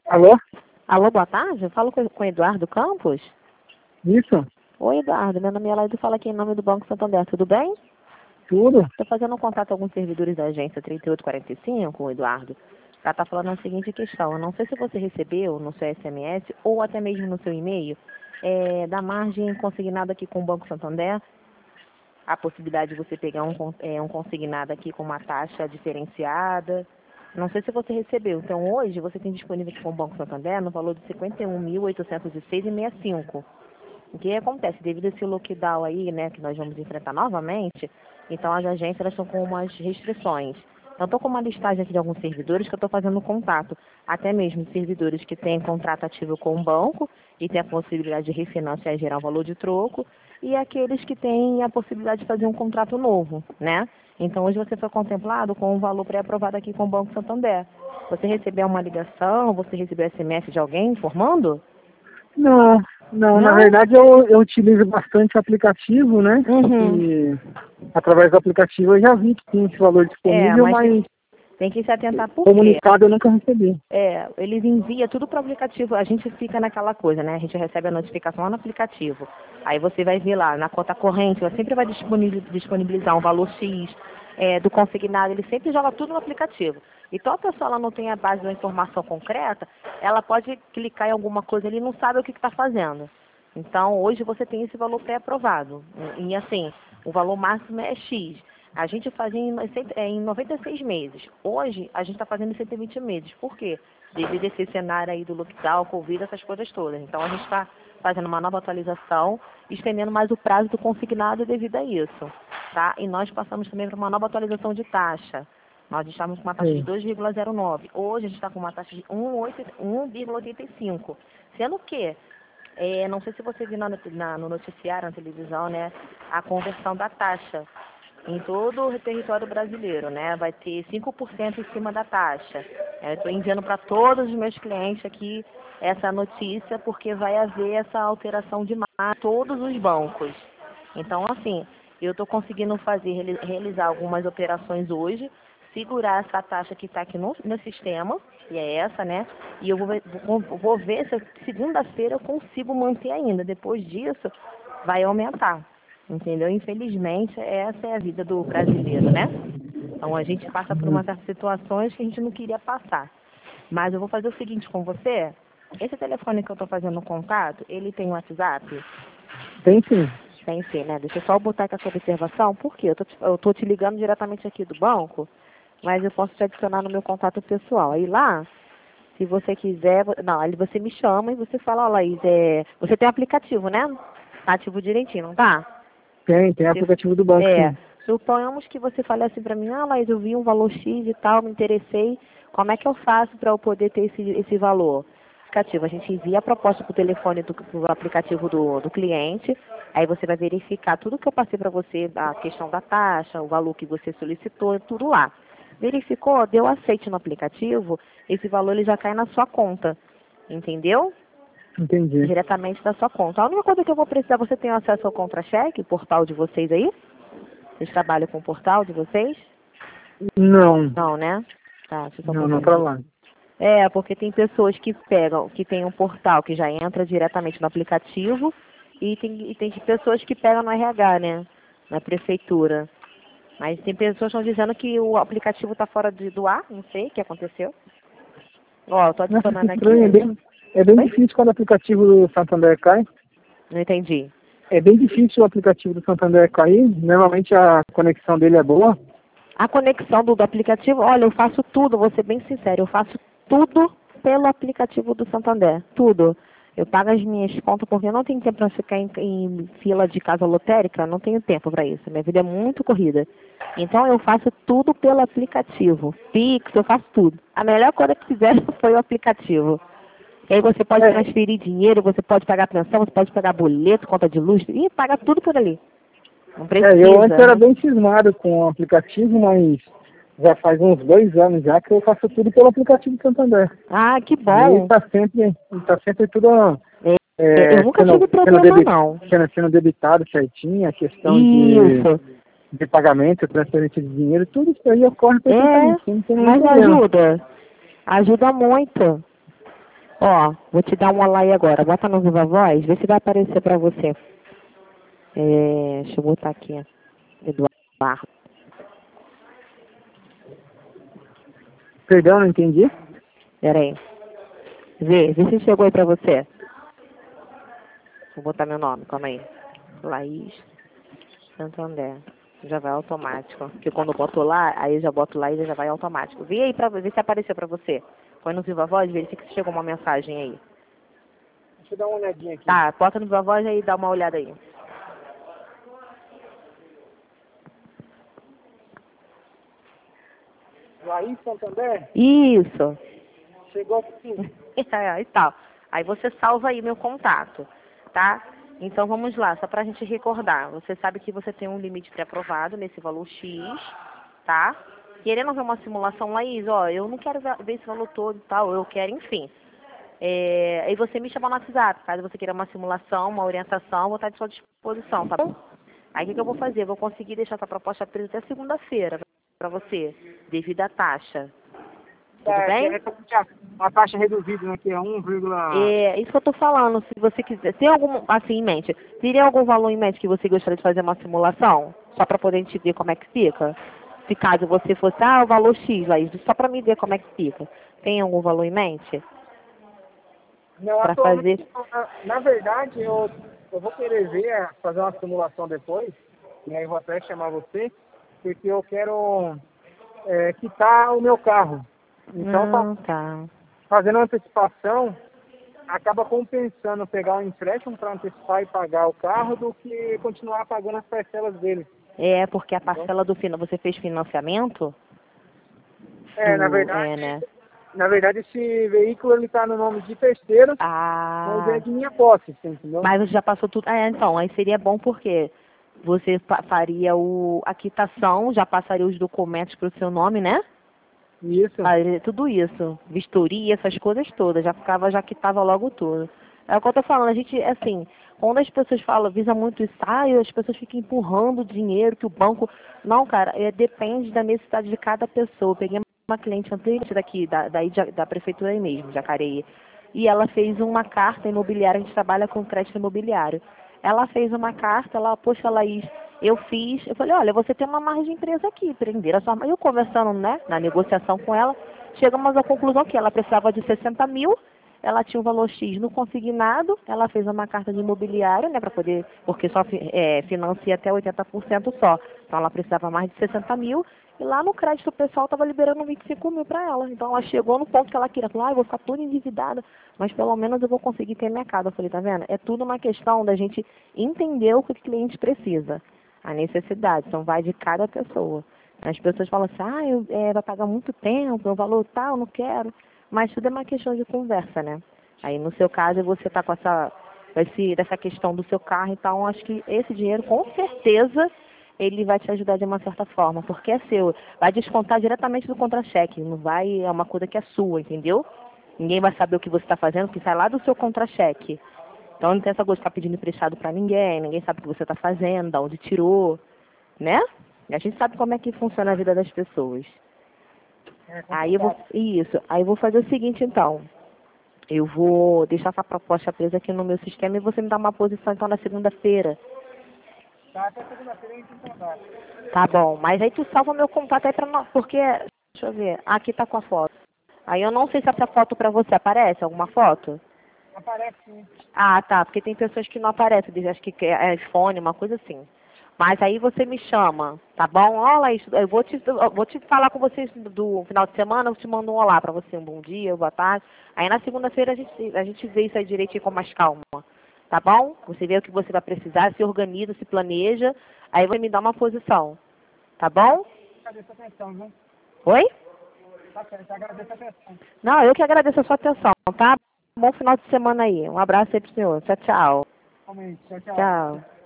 Alô? Alô, boa tarde. Eu falo com o Eduardo Campos. Isso? Oi, Eduardo. Meu nome é Laído, falo aqui em nome do Banco Santander. Tudo bem? Tudo? Estou fazendo um contato com alguns servidores da agência 3845, Eduardo. Ela está falando a seguinte questão. Eu não sei se você recebeu no seu SMS ou até mesmo no seu e-mail da margem consignada aqui com o Banco Santander. A possibilidade de você pegar um consignado aqui com uma taxa diferenciada. Não sei se você recebeu. Então, hoje, você tem disponível aqui com o Banco Santander no valor de R$ 51.806,65. O que acontece? Devido a esse lockdown aí, né, que nós vamos enfrentar novamente, então as agências elas estão com umas restrições. Então, estou com uma listagem aqui de alguns servidores que eu estou fazendo contato. Até mesmo servidores que têm contrato ativo com o banco e têm a possibilidade de refinanciar e gerar um valor de troco. E aqueles que têm a possibilidade de fazer um contrato novo, né? Então, hoje você foi contemplado com um valor pré-aprovado aqui com o Banco Santander. Você recebeu uma ligação, você recebeu SMS de alguém informando? Não, não. Na Não? verdade eu utilizo bastante o aplicativo, né? Uhum. E através do aplicativo eu já vi que tinha esse valor disponível, Mas mas tem que se atentar por quê? comunicado eu nunca recebi. Eles enviam tudo para o aplicativo, a gente fica naquela coisa, né? A gente recebe a notificação lá no aplicativo. Aí você vai ver lá, na conta corrente, ela sempre vai disponibilizar um valor X do consignado, ele sempre joga tudo no aplicativo. Então a pessoa ela não tem a base da informação concreta, ela pode clicar em alguma coisa ali e não sabe o que está fazendo. Então hoje você tem esse valor pré-aprovado. E assim, o valor máximo é X. A gente fazia em 96 meses. Hoje, a gente está fazendo em 120 meses. Por quê? Devido a esse cenário aí do lockdown, Covid, essas coisas todas. Então, a gente está fazendo uma nova atualização, estendendo mais o prazo do consignado devido a isso. Tá? E nós passamos também para uma nova atualização de taxa. Nós estávamos com uma taxa de Sim. 2,09. Hoje, a gente está com uma taxa de 1,85. Sendo que, não sei se você viu no noticiário, na televisão, né, a conversão da taxa em todo o território brasileiro, né? Vai ter 5% em cima da taxa. Eu estou enviando para todos os meus clientes aqui essa notícia, porque vai haver essa alteração de margem em todos os bancos. Então, assim, eu estou conseguindo realizar algumas operações hoje, segurar essa taxa que está aqui no sistema, que é essa, né? E eu vou ver se segunda-feira eu consigo manter ainda. Depois disso, vai aumentar. Entendeu? Infelizmente, essa é a vida do brasileiro, né? Então, a gente passa por umas situações que a gente não queria passar. Mas eu vou fazer o seguinte com você. Esse telefone que eu estou fazendo contato, ele tem WhatsApp? Tem sim. Tem sim, né? Deixa eu só botar aqui a sua observação. Por quê? Eu tô te ligando diretamente aqui do banco, mas eu posso te adicionar no meu contato pessoal. Aí lá, se você quiser... Não, ali você me chama e você fala, ó, Laís, você tem um aplicativo, né? Tá ativo direitinho, não tá? Tem aplicativo do banco, sim. Suponhamos que você fale assim para mim, Laís, eu vi um valor X e tal, me interessei, como é que eu faço para eu poder ter esse valor? Aplicativo, a gente envia a proposta para o telefone do aplicativo do cliente, aí você vai verificar tudo que eu passei para você, a questão da taxa, o valor que você solicitou, tudo lá. Verificou, deu aceite no aplicativo, esse valor ele já cai na sua conta, entendeu? Entendi. Diretamente da sua conta. A única coisa que eu vou precisar, você tem acesso ao contra-cheque, o portal de vocês aí? Vocês trabalham com o portal de vocês? Não. Não, né? Tá, deixa eu só Não, não confirmar aqui. trabalho. Porque tem pessoas que pegam, que tem um portal que já entra diretamente no aplicativo e tem pessoas que pegam no RH, né? Na prefeitura. Mas tem pessoas que estão dizendo que o aplicativo está fora do ar, não sei o que aconteceu. Ó, eu tô Nossa, que adicionando aqui. estranho. É bem Oi? difícil quando o aplicativo do Santander cai. Não entendi. É bem difícil o aplicativo do Santander cair. Normalmente a conexão dele é boa. A conexão do aplicativo, olha, eu faço tudo, vou ser bem sincero, eu faço tudo pelo aplicativo do Santander, tudo. Eu pago as minhas contas porque eu não tenho tempo para ficar em fila de casa lotérica, não tenho tempo para isso. Minha vida é muito corrida. Então eu faço tudo pelo aplicativo. Pix, eu faço tudo. A melhor coisa que fizeram foi o aplicativo. E aí você pode transferir dinheiro, você pode pagar pensão, você pode pagar boleto, conta de luz, e paga tudo por ali. Não precisa. Eu antes era bem cismado com o aplicativo, mas já faz uns 2 anos já que eu faço tudo pelo aplicativo do Santander. Ah, que E bom. tá sempre tudo Eu nunca tive problema, não. sendo debitado certinho, a questão Isso. de pagamento, transferência de dinheiro, tudo isso aí ocorre perfeitamente, não tem nenhum Mas problema. ajuda muito. Ó, vou te dar um olá aí agora. Bota no Viva Voz, vê se vai aparecer pra você. Deixa eu botar aqui. Eduardo. Perdão, não entendi. Pera aí. Vê se chegou aí pra você. Vou botar meu nome, calma aí. Laís Santander. Já vai automático. Porque quando eu boto lá, aí eu já boto lá e já vai automático. Vê aí pra ver se apareceu pra você. Põe no Viva Voz, verifica se chegou uma mensagem aí. Deixa eu dar uma olhadinha aqui. Tá, bota no Viva Voz aí e dá uma olhada aí. Laís Santander? Isso. Chegou aqui. E tal. Aí você salva aí meu contato, tá? Então vamos lá, só pra gente recordar. Você sabe que você tem um limite pré-aprovado nesse valor X, tá? Querendo ver uma simulação, Laís, ó, eu não quero ver esse valor todo e tal, eu quero, enfim. Aí você me chama no WhatsApp, caso você queira uma simulação, uma orientação, eu vou estar à sua disposição, tá bom? Aí o que eu vou fazer? Eu vou conseguir deixar essa proposta presa até segunda-feira pra você, devido à taxa. Tudo bem? A taxa reduzida, né, que é 1, É isso que eu tô falando, se você quiser. Tem algum, assim, em mente? Teria algum valor em mente que você gostaria de fazer uma simulação? Só para poder a gente ver como é que fica? Se caso você fosse, o valor X, Laís, só para me ver como é que fica. Tem algum valor em mente? Não, Para atualmente, fazer? na verdade, eu vou querer ver, fazer uma simulação depois, e aí eu vou até chamar você, porque eu quero quitar o meu carro. Então, Tá. fazendo uma antecipação, acaba compensando pegar um empréstimo para antecipar e pagar o carro do que continuar pagando as parcelas dele. É, porque a Entendeu? parcela do final, você fez financiamento? Na Né? verdade, esse veículo ele está no nome de terceiro, mas é Ah, de minha posse, você entendeu? mas já passou tudo. Então, aí seria bom porque você faria a quitação, já passaria os documentos para o seu nome, né? Isso. Fazer tudo isso, vistoria, essas coisas todas, já quitava logo tudo. É o que eu tô falando, a gente, assim, quando as pessoas falam, visa muito isso, as pessoas ficam empurrando o dinheiro que o banco. Não, cara, depende da necessidade de cada pessoa. Eu peguei uma cliente anterior daqui, da prefeitura aí mesmo, Jacareí, e ela fez uma carta imobiliária, a gente trabalha com crédito imobiliário. Ela fez uma carta, poxa, Laís, eu falei, olha, você tem uma margem de empresa aqui, prender a sua margem. Eu conversando, né, na negociação com ela, chegamos à conclusão que ela precisava de 60 mil, ela tinha um valor X no consignado, ela fez uma carta de imobiliário, né, para poder, porque só financia até 80% só. Então ela precisava mais de 60 mil, e lá no crédito o pessoal estava liberando 25 mil para ela. Então ela chegou no ponto que ela queria, falou, eu vou ficar toda endividada, mas pelo menos eu vou conseguir ter mercado. Eu falei, tá vendo? É tudo uma questão da gente entender o que o cliente precisa, a necessidade. Então vai de cada pessoa. As pessoas falam assim, vai pagar muito tempo, o valor tal, não quero. Mas tudo é uma questão de conversa, né? Aí no seu caso você está com dessa questão do seu carro, então acho que esse dinheiro com certeza ele vai te ajudar de uma certa forma, porque é seu. Vai descontar diretamente do contra-cheque, não vai, é uma coisa que é sua, entendeu? Ninguém vai saber o que você está fazendo, porque sai lá do seu contra-cheque. Então não tem essa coisa de ficar pedindo emprestado para ninguém sabe o que você está fazendo, da onde tirou, né? E a gente sabe como é que funciona a vida das pessoas. Aí eu vou fazer o seguinte então. Eu vou deixar essa proposta presa aqui no meu sistema e você me dá uma posição então na segunda-feira. Tá, até segunda-feira a gente tem contato. Tá bom, mas aí tu salva meu contato aí pra nós, porque, deixa eu ver, aqui tá com a foto. Aí eu não sei se essa foto pra você aparece, alguma foto? Aparece sim. Ah, tá, porque tem pessoas que não aparecem, acho que é iPhone, uma coisa assim. Mas aí você me chama, tá bom? Olha isso, eu vou te falar com vocês do final de semana, eu te mando um olá pra você, um bom dia, boa tarde. Aí na segunda-feira a gente vê isso aí direitinho com mais calma, tá bom? Você vê o que você vai precisar, se organiza, se planeja, aí vai me dar uma posição, tá bom? Agradeço a atenção, viu? Oi? Tá certo, agradeço a atenção. Não, eu que agradeço a sua atenção, tá? Bom final de semana aí. Um abraço aí pro senhor. Tchau, tchau. Realmente, tchau, tchau. Tchau.